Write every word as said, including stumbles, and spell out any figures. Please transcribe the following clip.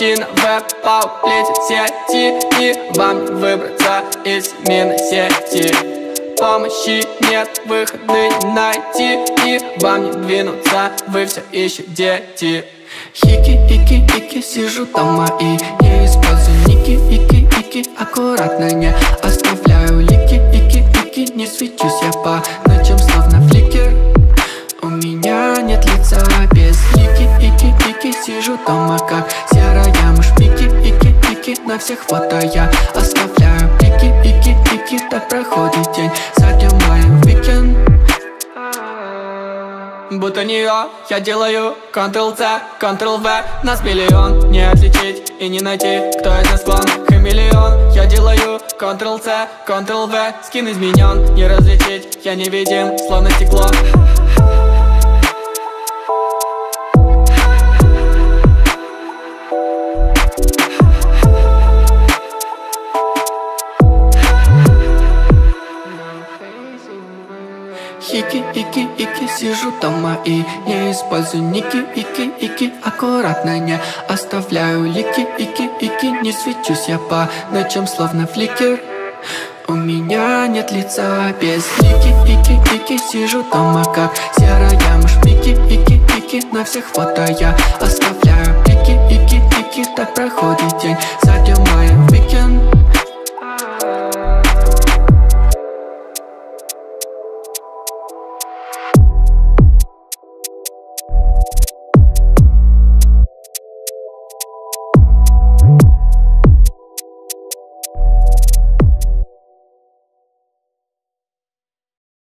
паутина, веб-пау плетит сети, и вам не выбраться из семейной сети. Помощи нет, выхода не найти, и вам не двинуться, вы все еще дети. Хики-ики-ики, сижу дома и не использую ники, ики-ики, аккуратно не оставляю лики, ики-ики, не свечусь я по ночам словно фликер. У меня нет лица без лики, ики-ики, сижу дома как серая мышь, пики, ики-ики, на всех фото я оставляю пики, ики-ики, так проходит день за днем моим уикенд. Будто нее я делаю контрол-C, контрол-V. Нас миллион, не отличить и не найти, кто из нас клон. Хамелеон, я делаю контрол-C, контрол-V. Скин изменен, не различить, я невидим, словно стекло. Хики-ики-ики, сижу дома и не использую ники, ики-ики, аккуратно не оставляю лики, ики-ики, не свечусь я по ночам словно фликер. У меня нет лица без лики, ики-ики, сижу дома как серая мышь, пики, ики-ики, на всех фото я оставляю пики, ики-ики, так